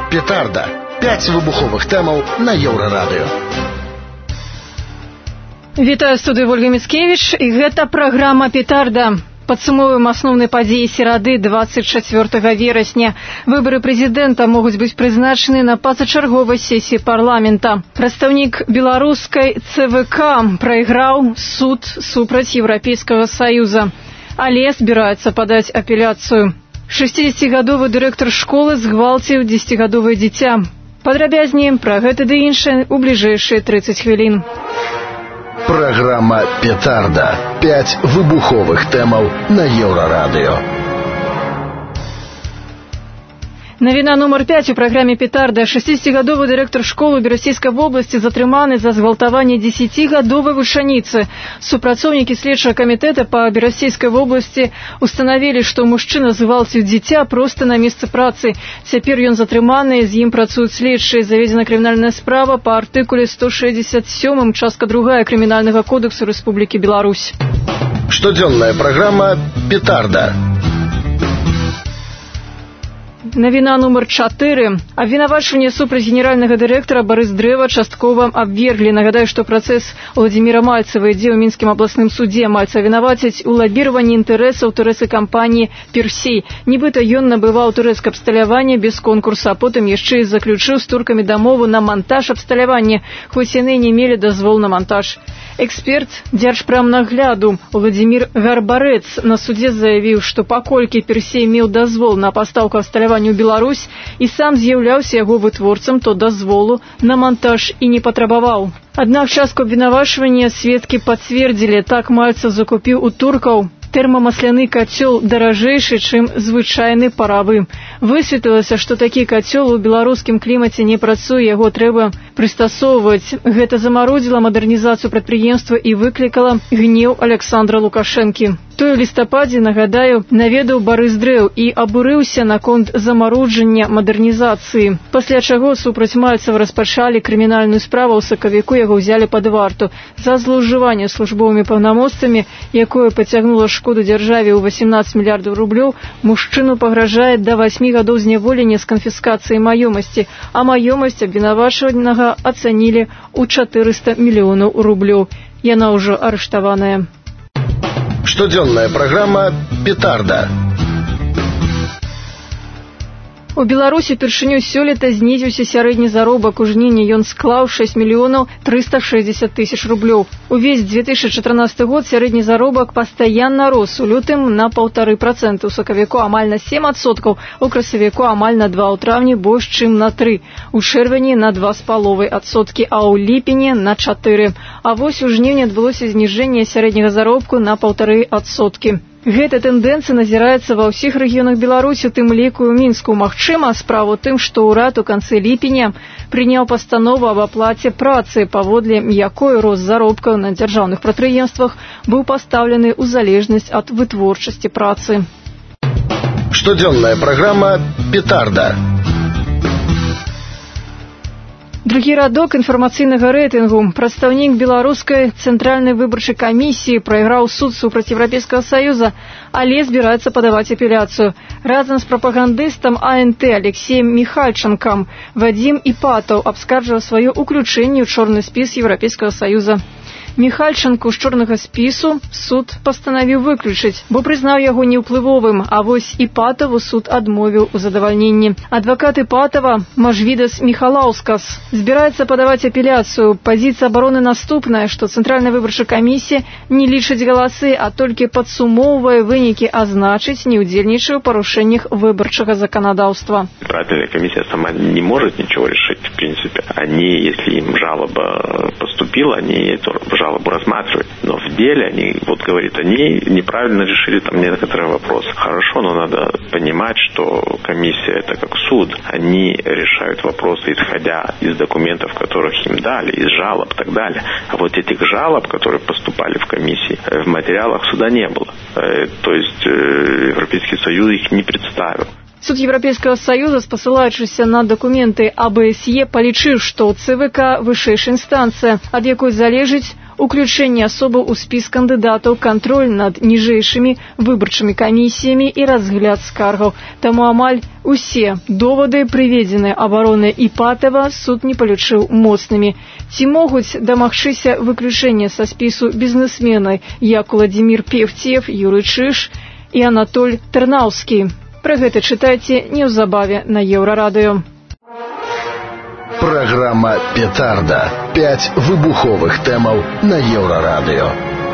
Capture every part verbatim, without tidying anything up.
Петарда. Пять выбуховых тэмаў на Еўрарадыё. Вітаю, студыю Ольга Міцкевіч, і гэта праграма «Петарда». Падсумоўваем асноўныя падзеі серады двадцать четвёртага верасня. Выбары прэзідэнта могуць быць прызначаны на пазачарговай сесіі парламента. Прадстаўнік беларускай цэ вэ ка прайграў суд супраць Еўрапейскага саюза, але збіраецца падаць апеляцыю. шэсцідзесяцігадовы дырэктар школы згвалціў дзесяцігадовае дзіця. Падрабязней пра гэта ды іншае ў бліжэйшыя трыццаць хвілін. Программа «Петарда». Пять выбуховых тэмаў на Еўрарадыё. Навіна нумар пять у праграме «Петарда». шэсцідзесяцігадовы дырэктар школы Берасцейскай вобласці затрыманы за згвалтаванне дзесяцігадовай вучаніцы. Супрацоўнікі следчага камітэта па Берасцейскай вобласці устанавілі, што мужчына згвалціў дзіця проста на месцы працы. Цяпер ён затрыманы, з ім працуюць следчыя. Заведзена крымінальная справа па артыкуле сто шэсцьдзесят сём, частка другая Крымінальнага кодексу Рэспублікі Беларусь. Штодзённая праграма «Петарда». Навіна нумар чатыры. Абвінавачванне супраць генеральнага дырэктара Барыс Дрэва часткова абверглі. Нагадаю, што працэс Уладзіміра Мальцева ідзе ў Мінскім абласным судзе. Мальца вінавацяць у лабіраванні інтарэсаў турэцкай кампаніі «Персей». Нібыта ён набываў турэцкае абсталяванне без конкурса, а потым яшчэ і заключыў з туркамі дамову на мантаж абсталявання, хоць яны не мелі дазвол на мантаж. Эксперт дзяржпрамнагляду Уладзімір Гарбарэц на судзе заявіў, што паколькі Персей меў дазвол на пастаўку абсталявання ў Беларусь і сам з'яўляўся яго вытворцам, то дазволу на мантаж і не патрабаваў. Аднак частку абвінавачвання сведкі пацвердзілі. Так Мальцев закупіў у туркаў тэрмамасляны кацёл даражэйшы, чым звычайны паравы. Высветлілася, што такі кацёл у беларускім клімаце не працуе, яго трэба прыстасоўваць. Гэта замарудзіла мадэрнізацыю прадпрыемства і выклікала гнеў Александра Лукашэнкі. Той у лістападзе, нагадаю, наведаў Барыс Дрэў і абурыўся наконт замаруджання мадэрнізацыі. Пасля чаго супраць Мальцева распачалі крымінальную справу, ў сакавіку яго ўзялі пад варту за злоўжыванне службовымі паўнамоцтвамі, якое пацягнула шкоду дзяржаве ў восемнадцаць мільярдаў рублёў. Мужчыну пагражае да васьмі гадоў зняволення з канфіскацыяй маёмасці, а маёмасць абвінавачванага ацанілі ў чатырыста мільёнаў рублёў. Яна ўжо арыштаваная. Штодзённая праграма «Петарда». У Беларусі упершыню сёлета знізіўся сярэдні заробак. У жніўні ён склаў шэсць мільёнаў трыста шэсцьдзесят тысяч рублёў. Увесь две тысячы чатырнаццаты год сярэдні заробак пастаянна рос. У лютым на паўтары працэнты, у сакавіку амаль на сем адсоткаў, у красавіку амаль на два, у траўні больш чым на тры, у чэрвені на два з паловай адсоткі, а ў ліпені на чатыры. А вось у жніўні адбылося зніжэнне сярэдняга заробку на паўтары адсоткі. Гэта тэндэнцыя назіраецца ва ўсіх рэгіёнах Беларусі, у тым ліку і ў Мінску. Магчыма, справа ў тым, што ўрад у канцы ліпеня прыняў пастанову аб аплаце працы, паводле якой рост заробкаў на дзяржаўных прадпрыемствах быў пастаўлены ў залежнасць ад вытворчасці працы. Штодзённая праграма «Петарда». Другі радок інфармацыйнага рэйтынгу. Прадстаўнік беларускай цэнтральнай выбарчай камісіі прайграў суд супраць Еўрапейскага саюза, але збіраецца падаваць апеляцыю. Разам з прапагандыстам а эн тэ Алексеем Міхальчанкам Вадзім Іпатаў абскарджваў сваё ўключэнне ў чорны спіс Еўрапейскага саюза. Міхальчанку з чорнага спісу суд пастанавіў выключыць, бо прызнаў яго неўплывовым, а вось Іпатаву суд адмовіў у задавальненні. Адвакат Іпатава Мажвідас Міхалаўскас збіраецца падаваць апеляцыю. Пазіцыя абароны наступная, што Цэнтральная выбарчая камісія не лічыць галасы, а толькі падсумоўвае вынікі, а значыць, не ўдзельнічае ў парушэннях выбарчага законодаўства. Избирательная комиссия сама не может ничего решить, в принципе. Они, если им жалоба поступила, они эту жалобу жалобу рассматривать. Но в деле они, вот говорит, они неправильно решили там некоторые вопросы. Хорошо, но надо понимать, что комиссия это как суд. Они решают вопросы, исходя из документов, которых им дали, из жалоб и так далее. А вот этих жалоб, которые поступали в комиссии, в материалах суда не было. То есть Европейский Союз их не представил. Суд Еўрапейскага Саюза, спасылаючыся на дакументы а бэ эс е, палічыў, што цэ вэ ка вышэйшая інстанцыя, ад якой залежыць уключэнне асобаў у спіс кандыдатаў, кантроль над ніжэйшымі выбарчымі камісіямі і разгляд скаргаў. Таму амаль усе довады, прыведзеныя абаронай Іпатава, суд не палічыў моцнымі. Ці могуць дамагчыся выключэння са спісу бізнесмены, як Владимир Певцев, Юрый Чыш і Анатоль Тарнаўскі? Пра гэта чытайце неўзабаве на Еўрарадыё. Программа «Петарда». Пять выбуховых тэмаў на Еўрарадыё.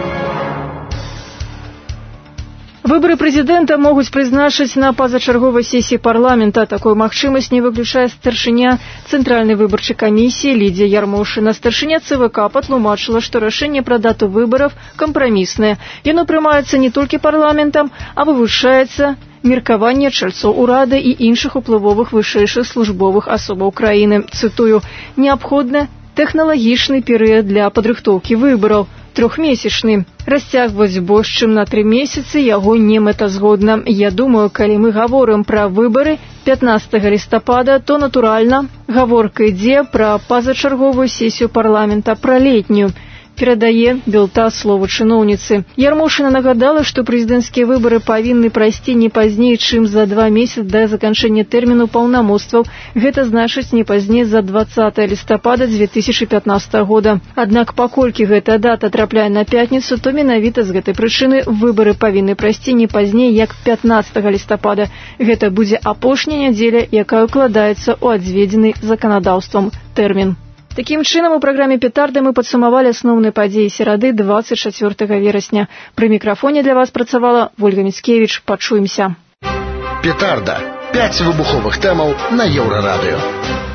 Выборы прэзідэнта могуць прызначыць на пазачарговай сесіі парламента. Такую магчымасць не выключае старшыня Цэнтральнай выбарчай камісіі Лідзія Ярмошына. Старшыня ЦВК патлумачыла, што рашэнне пра дату выбараў кампраміснае. Яно прымаецца не толькі парламентам, а вывучаецца меркаванне чальцоў урада і іншых уплывовых вышэйшых службовых асобаў краіны. Цытую: «Неабходны тэхналагічны перыяд для падрыхтоўкі выбараў. Трохмесячны. Расцягваць больш чым на тры месяцы яго не мэтазгодна. Я думаю, калі мы гаворым пра выбары пятнастага лістапада, то, натуральна, гаворка ідзе пра пазачарговую сесію парламента, пра летнюю», перадае Белта слову чыноўніцы. Ярмошына нагадала, што прэзідэнцкія выбары павінны прайсці не пазней, чым за два месяцы да заканчэння тэрміну паўнамоцтваў. Гэта значыць не пазней за двадцатага лістапада дзве тысячы пятнастага года. Аднак паколькі гэтая дата трапляе на пятніцу, то менавіта з гэтай прычыны выбары павінны прайсці не пазней, як пятнастага лістапада. Гэта будзе апошняя нядзеля, якая укладаецца ў адведзены заканадаўствам тэрмін. Такім чынам, у праграме «Петарда» мы падсумавалі асноўныя падзеі серады двадцать чацвёртага верасня. Пры мікрафоне для вас працавала Вольга Міцкевіч. Пачуемся. «Петарда». Пять выбуховых тэмаў на Еўрарадыё.